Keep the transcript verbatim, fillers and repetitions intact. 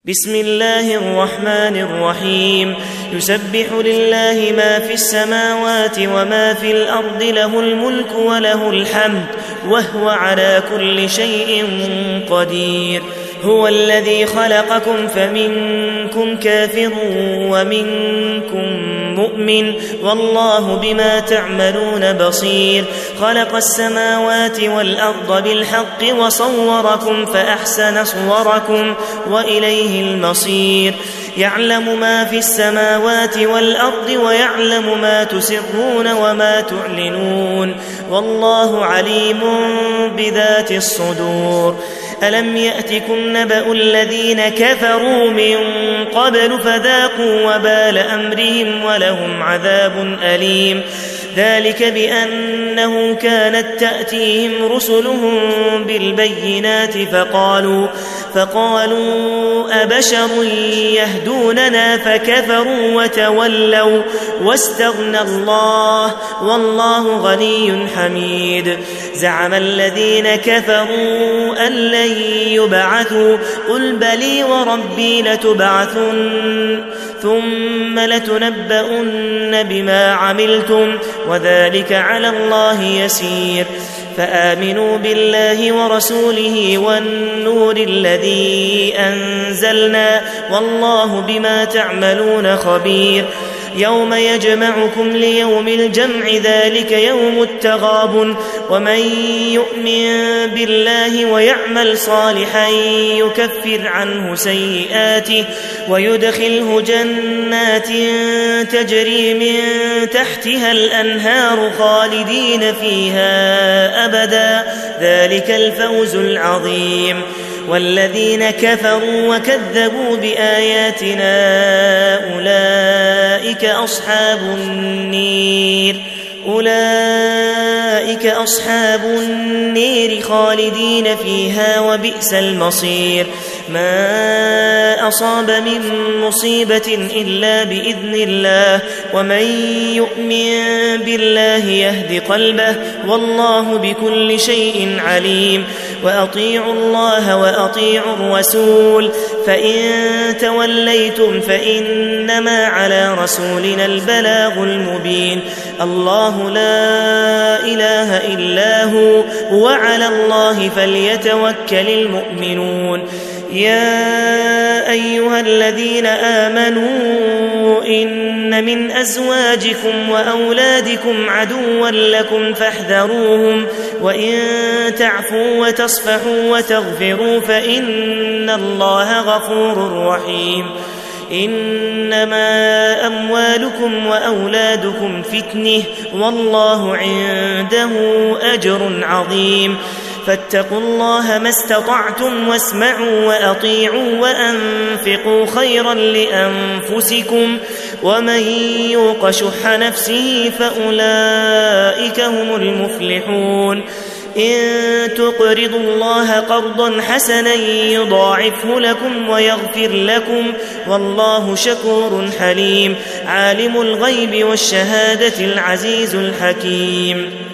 بسم الله الرحمن الرحيم يسبح لله ما في السماوات وما في الأرض له الملك وله الحمد وهو على كل شيء قدير هو الذي خلقكم فمنكم كافر ومنكم مؤمن والله بما تعملون بصير خلق السماوات والأرض بالحق وصوركم فأحسن صوركم وإليه المصير يعلم ما في السماوات والأرض ويعلم ما تسرون وما تعلنون والله عليم بذات الصدور ألم يأتكم نبأ الذين كفروا من قبل فذاقوا وبال أمرهم ولهم عذاب أليم ذلك بأنه كانت تأتيهم رسلهم بالبينات فقالوا فقالوا أبشر يهدوننا فكفروا وتولوا واستغنى الله والله غني حميد زعم الذين كفروا أن لن يبعثوا قل بلي وربي لتبعثن ثم لتنبؤن بما عملتم وذلك على الله يسير فآمنوا بالله ورسوله والنور الذي أنزلنا والله بما تعملون خبير يوم يجمعكم ليوم الجمع ذلك يوم التغابن ومن يؤمن بالله ويعمل صالحا يكفر عنه سيئاته ويدخله جنات تجري من تحتها الأنهار خالدين فيها أبدا ذلك الفوز العظيم والذين كفروا وكذبوا بآياتنا أولئك أصحاب النير أولئك أصحاب النير خالدين فيها وبئس المصير ما أصاب من مصيبة إلا بإذن الله ومن يؤمن بالله يهد قلبه والله بكل شيء عليم وأطيعوا الله وأطيعوا الرسول فإن توليتم فإنما على رسولنا البلاغ المبين الله لا إله إلا هو وعلى الله فليتوكل المؤمنون يا أيها الذين آمنوا إن من أزواجكم وأولادكم عدوا لكم فاحذروهم وإن تعفوا وتصفحوا وتغفروا فإن الله غفور رحيم إنما أموالكم وأولادكم فتنة والله عنده أجر عظيم فاتقوا الله ما استطعتم واسمعوا وأطيعوا وأنفقوا خيرا لأنفسكم ومن يوق شح نفسه فأولئك هم المفلحون إن تقرضوا الله قرضا حسنا يضاعفه لكم ويغفر لكم والله شكور حليم عالم الغيب والشهادة العزيز الحكيم